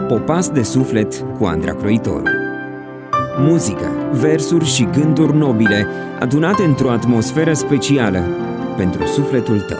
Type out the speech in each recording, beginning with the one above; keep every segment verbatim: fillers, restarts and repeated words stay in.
Popas de suflet cu Andra Croitoru. Muzică, versuri și gânduri nobile adunate într-o atmosferă specială pentru sufletul tău.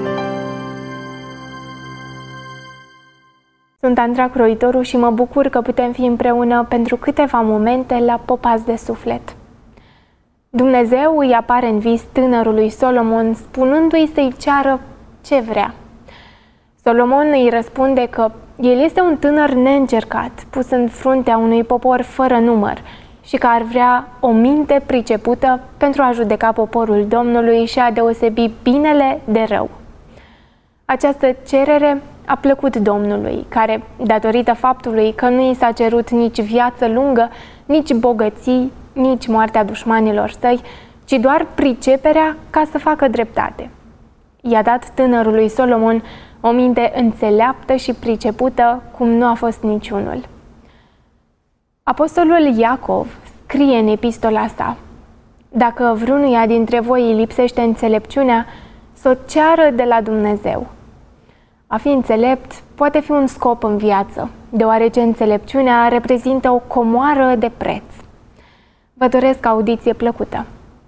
Sunt Andra Croitoru și mă bucur că putem fi împreună pentru câteva momente la Popas de suflet. Dumnezeu îi apare în vis tânărului Solomon, spunându-i să-i ceară ce vrea. Solomon îi răspunde că el este un tânăr neîncercat, pus în fruntea unui popor fără număr și că ar vrea o minte pricepută pentru a judeca poporul Domnului și a deosebi binele de rău. Această cerere a plăcut Domnului, care, datorită faptului că nu i s-a cerut nici viață lungă, nici bogății, nici moartea dușmanilor săi, ci doar priceperea ca să facă dreptate. I-a dat tânărului Solomon o minte înțeleaptă și pricepută cum nu a fost niciunul. Apostolul Iacov scrie în epistola sa: dacă vreunuia dintre voi îi lipsește înțelepciunea, să o ceară de la Dumnezeu. A fi înțelept poate fi un scop în viață, deoarece înțelepciunea reprezintă o comoară de preț. Vă doresc audiție plăcută!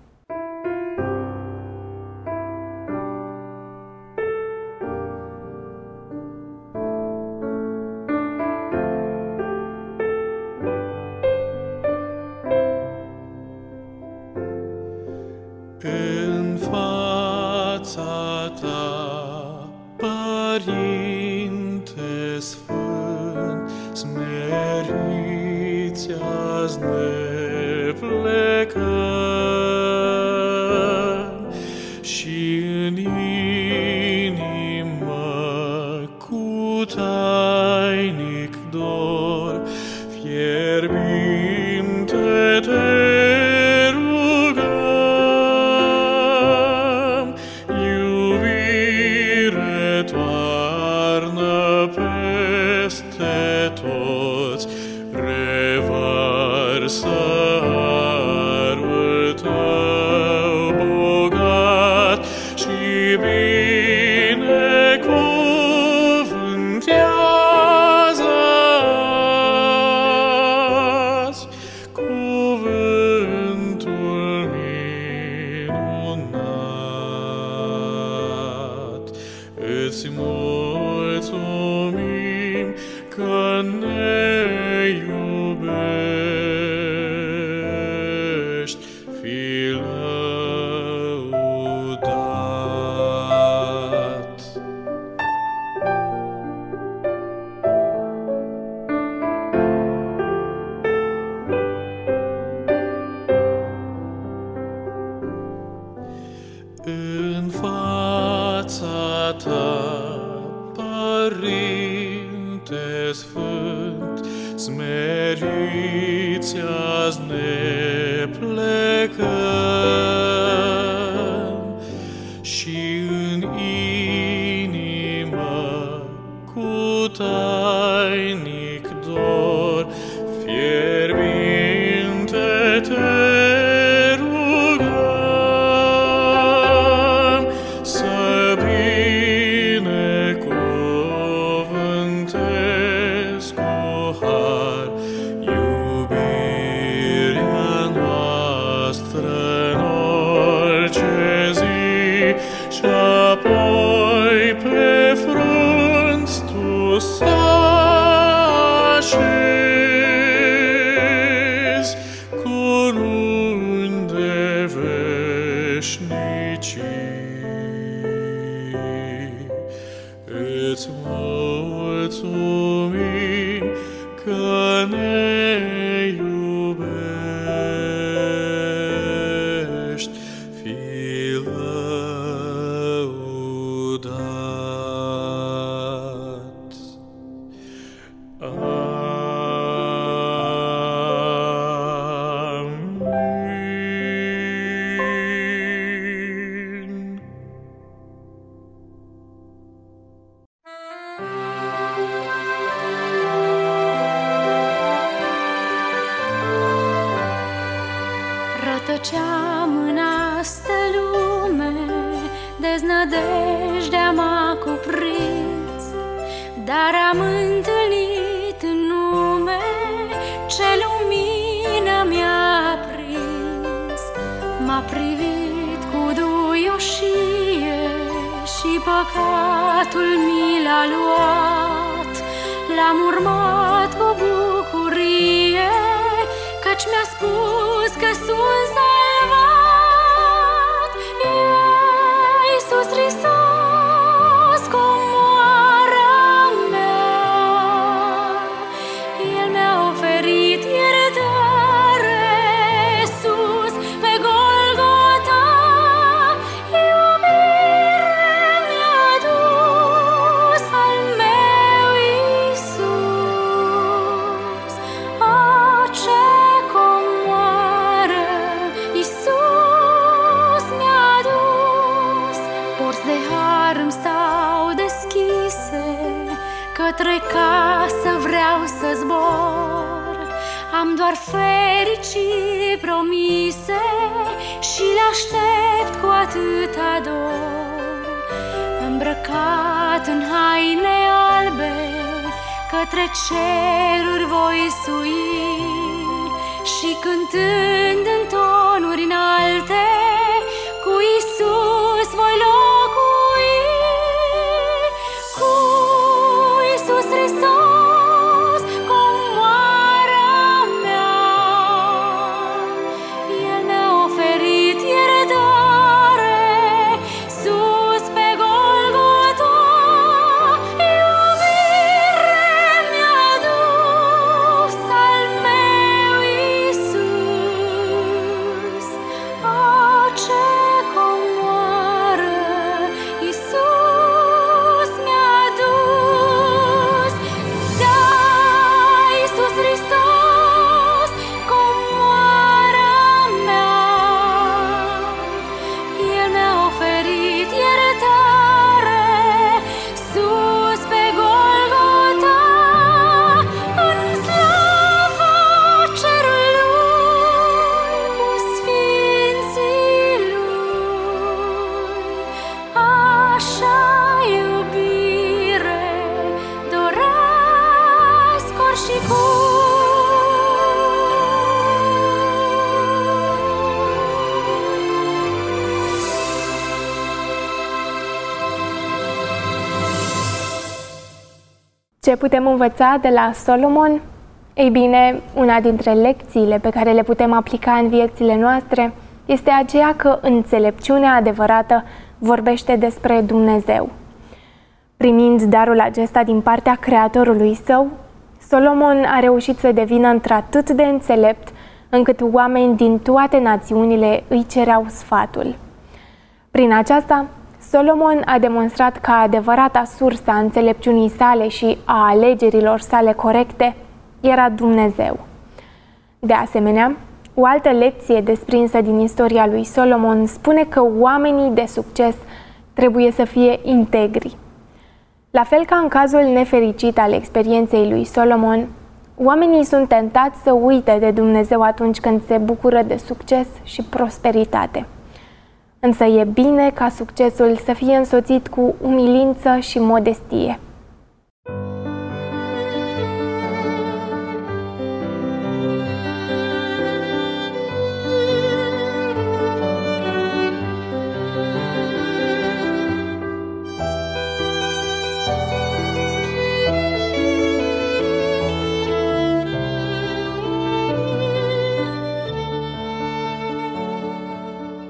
În fața ta, Părinte Sfânt, smeriți azi ne plecăm și în inimă cu tainic dor fierbinte te peste toți, revarsă harul tău bogat și binecuvântează azi cuvântul minunat. Îți mulțumim că ne iubești, fii lăudat. În fața ta, Părinte Sfânt, smeriți azi ne plecăm și în inimă cu tainic dor fierbinte te rugăm să și apoi pe frunți tu să așezi cununi de veșnicii. Îți mulțumim că ne iubești, fii lăudat. Amin. Rătăceam în astă lume, deznădejdea m-a cuprins, dar am întâlnit în păcatul mi l-a luat. L-am urmat cu bucurie, căci mi-a spus că sunt salvat. Iisus Hristos, comoara mea, El mi-a oferit iertare sus pe Golgota. Iubire mi-a dus al meu Iisus. Oh, ce comoară Iisus mi-a dus. Porți de har îmi stau deschise, către casă vreau să zbor. Am doar fericiri promise și le aștept cu atâta dor. Îmbrăcat în haine albe, către ceruri voi sui și cântând în tonuri înalte, cu Iisus voi locui. Cu Iisus Hristos, comoara mea, El mi-a oferit iertare sus pe Golgota. Iubire mi-a dus al meu Iisus. Oh, ce comoară Iisus mi-a dus. Da, Iisus Hristos, comoara mea, El mi-a oferit iertare sus pe Golgota. În slava cerului cu sfinții Lui, așa iubire doresc oricum. Ce putem învăța de la Solomon? Ei bine, una dintre lecțiile pe care le putem aplica în viețile noastre este aceea că înțelepciunea adevărată vorbește despre Dumnezeu. Primind darul acesta din partea Creatorului său, Solomon a reușit să devină într-atât de înțelept încât oameni din toate națiunile îi cereau sfatul. Prin aceasta, Solomon a demonstrat că adevărata sursă a înțelepciunii sale și a alegerilor sale corecte era Dumnezeu. De asemenea, o altă lecție desprinsă din istoria lui Solomon spune că oamenii de succes trebuie să fie integri. La fel ca în cazul nefericit al experienței lui Solomon, oamenii sunt tentați să uite de Dumnezeu atunci când se bucură de succes și prosperitate. Însă e bine ca succesul să fie însoțit cu umilință și modestie.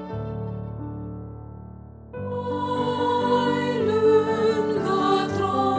Lângă tron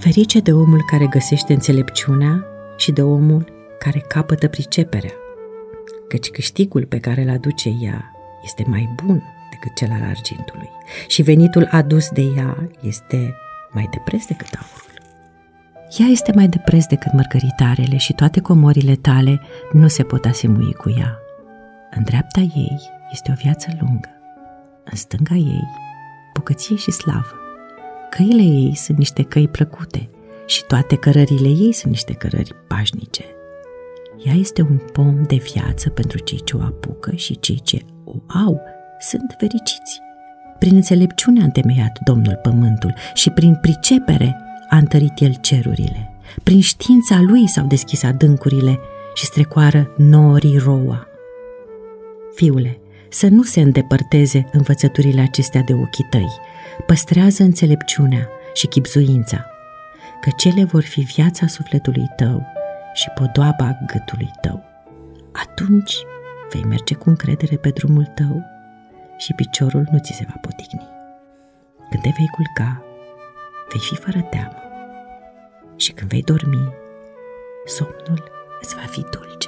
Ferice de omul care găsește înțelepciunea și de omul care capătă priceperea, căci câștigul pe care îl aduce ea este mai bun decât cel al argintului și venitul adus de ea este mai de preț decât aurul. Ea este mai de preț decât mărgăritarele și toate comorile tale nu se pot asemui cu ea. În dreapta ei este o viață lungă, în stânga ei bogăție și slavă. Căile ei sunt niște căi plăcute și toate cărările ei sunt niște cărări pașnice. Ea este un pom de viață pentru cei ce o apucă și cei ce o au sunt fericiți. Prin înțelepciune a întemeiat Domnul pământul și prin pricepere a întărit El cerurile. Prin știința Lui s-au deschis adâncurile și strecoară norii roa. Fiule, să nu se îndepărteze învățăturile acestea de ochii tăi. Păstrează înțelepciunea și chibzuința, că cele vor fi viața sufletului tău și podoaba gâtului tău. Atunci vei merge cu încredere pe drumul tău și piciorul nu ți se va poticni. Când te vei culca, vei fi fără teamă și când vei dormi, somnul îți va fi dulce.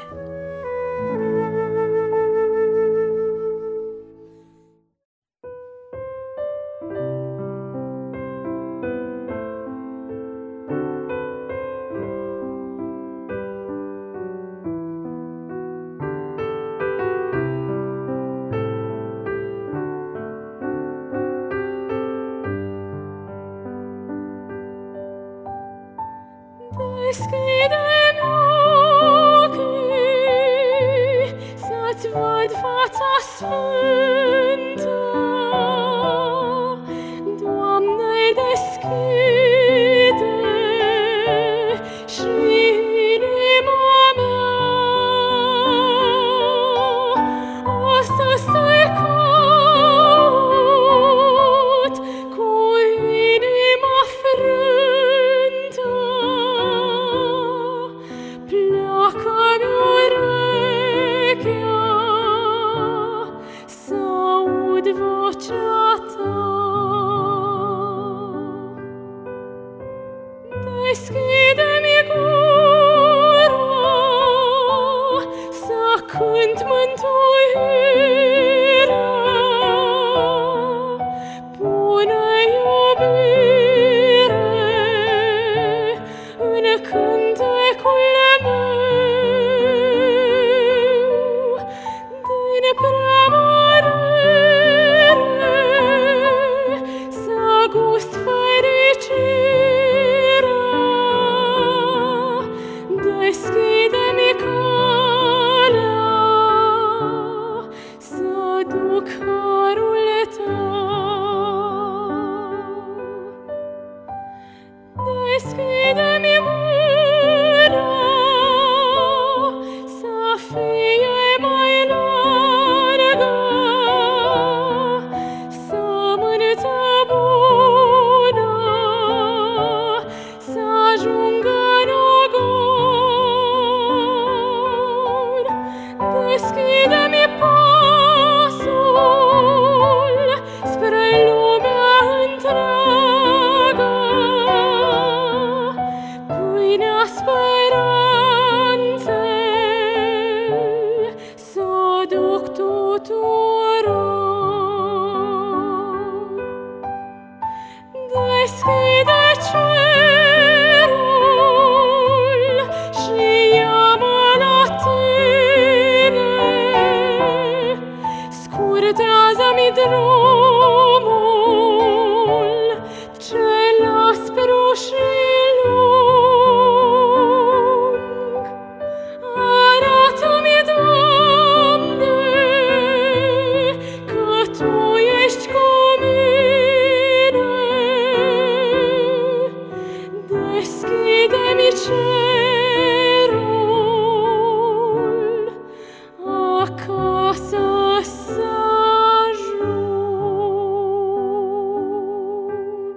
Deschide-mi ochii să-ți văd fața sfântă, Doamne, deschide și inima mea, astăzi te caut cu inima frântă. Pleacă-mi urechea să aud vocea ta. Deschide-mi gura să cânt mântuirea. Pune iubire în cântecul meu, din preamărire să gust fericirea. Deschide-mi calea să duc harul tău. Deschide-mi mâna să fie mai largă, sămânță bună să ajungă în ogor. Deschide-mi pasul spre lumea întreagă, pâinea speranței să o duc tuturor. Deschide cerul și ia-mă la tine, scurtează-mi drumul cel aspru și lung. Arată-mi, Doamne, că Tu ești cu mine. Deschide-mi cerul, acasă să ajung.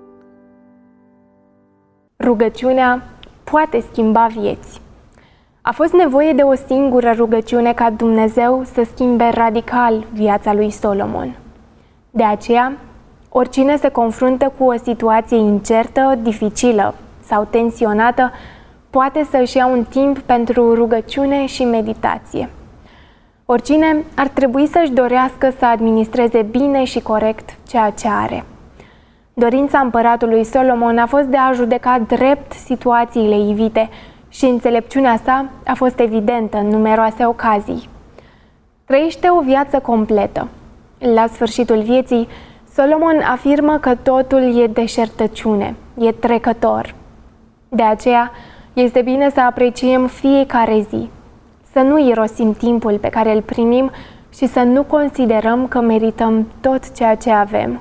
Rugăciunea poate schimba vieți. A fost nevoie de o singură rugăciune ca Dumnezeu să schimbe radical viața lui Solomon. De aceea, oricine se confruntă cu o situație incertă, dificilă sau tensionată, poate să își ia un timp pentru rugăciune și meditație. Oricine ar trebui să-și dorească să administreze bine și corect ceea ce are. Dorința împăratului Solomon a fost de a judeca drept situațiile ivite și înțelepciunea sa a fost evidentă în numeroase ocazii. Trăiește o viață completă. La sfârșitul vieții, Solomon afirmă că totul e deșertăciune, e trecător. De aceea, este bine să apreciem fiecare zi, să nu irosim timpul pe care îl primim și să nu considerăm că merităm tot ceea ce avem.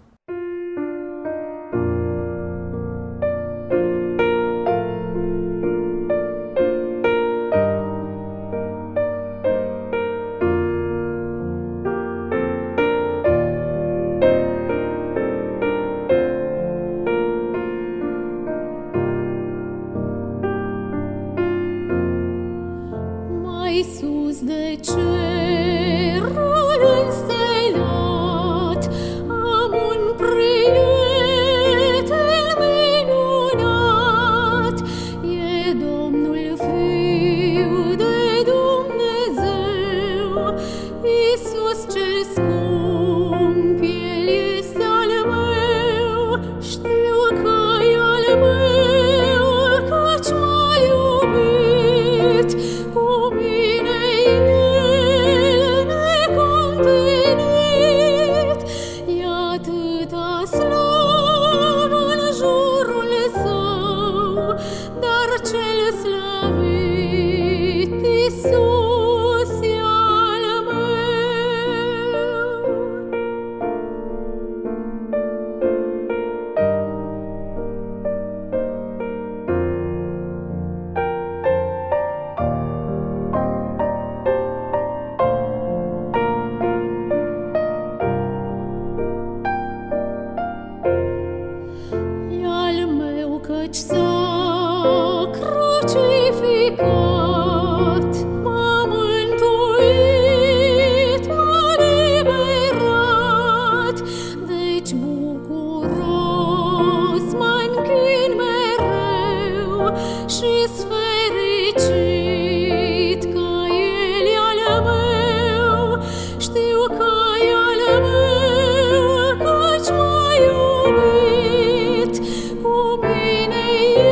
Mai sus de cerul înstelat am un prieten minunat, e Domnul Fiu de Dumnezeu, Iisus cel scump, El este al meu, știu că e al meu, căci m-a iubit. Cu mine El necontenit, e atâta slavă în jurul său, dar cel slăvit Iisus e al meu. E al meu căci s-a crucificat, m-a mântuit, m-a liberat, deci bucuros mă-nchin mereu și-s fericit că El e al meu, știu că e al meu, căci m-a iubit. Cu mine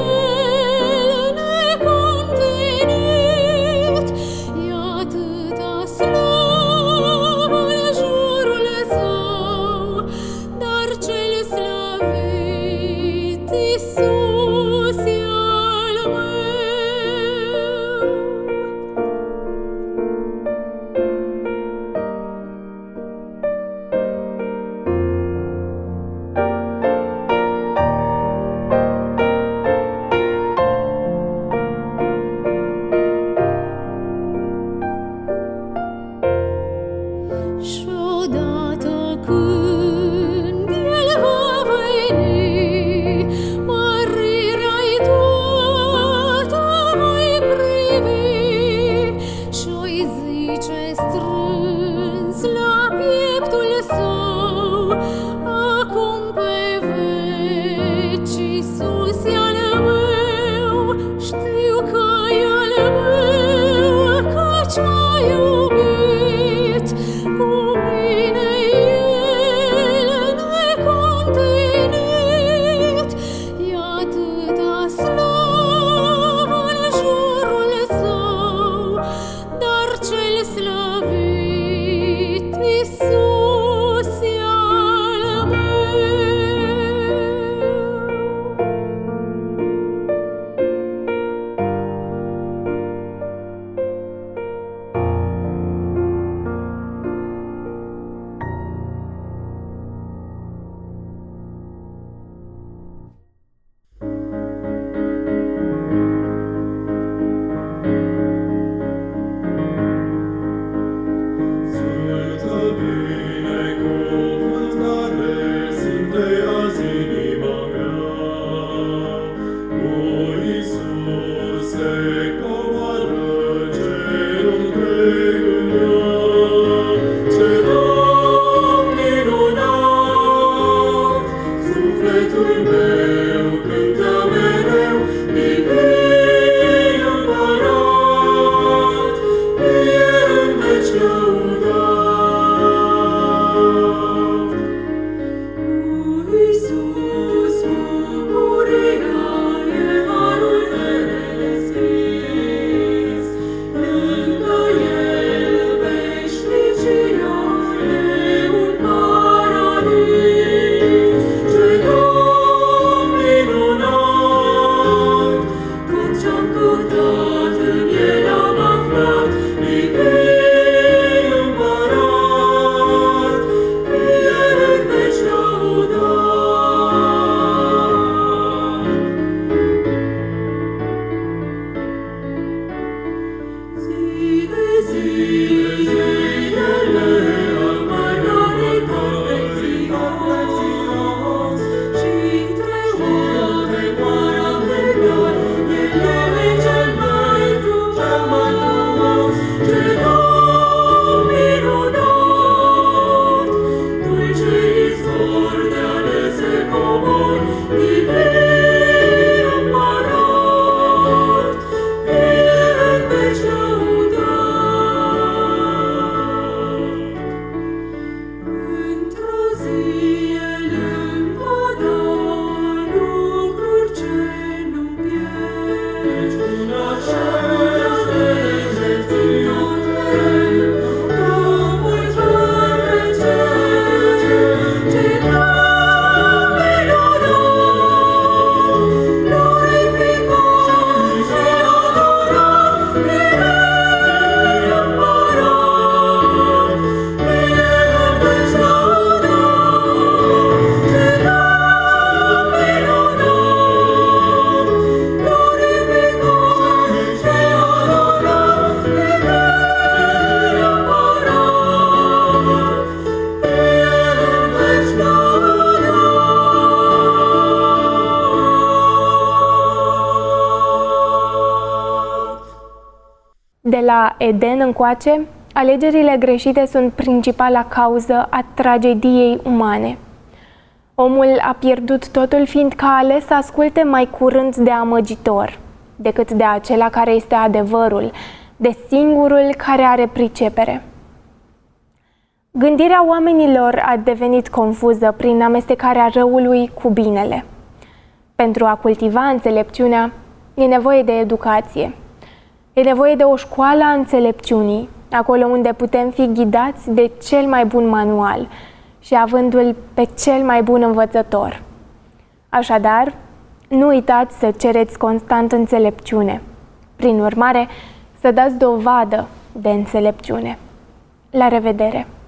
De la Eden încoace, alegerile greșite sunt principala cauză a tragediei umane. Omul a pierdut totul fiindcă a ales să asculte mai curând de amăgitor decât de acela care este adevărul, de singurul care are pricepere. Gândirea oamenilor a devenit confuză prin amestecarea răului cu binele. Pentru a cultiva înțelepciunea, e nevoie de educație. E nevoie de o școală a înțelepciunii, acolo unde putem fi ghidați de cel mai bun manual și avându-l pe cel mai bun învățător. Așadar, nu uitați să cereți constant înțelepciune. Prin urmare, să dați dovadă de înțelepciune. La revedere!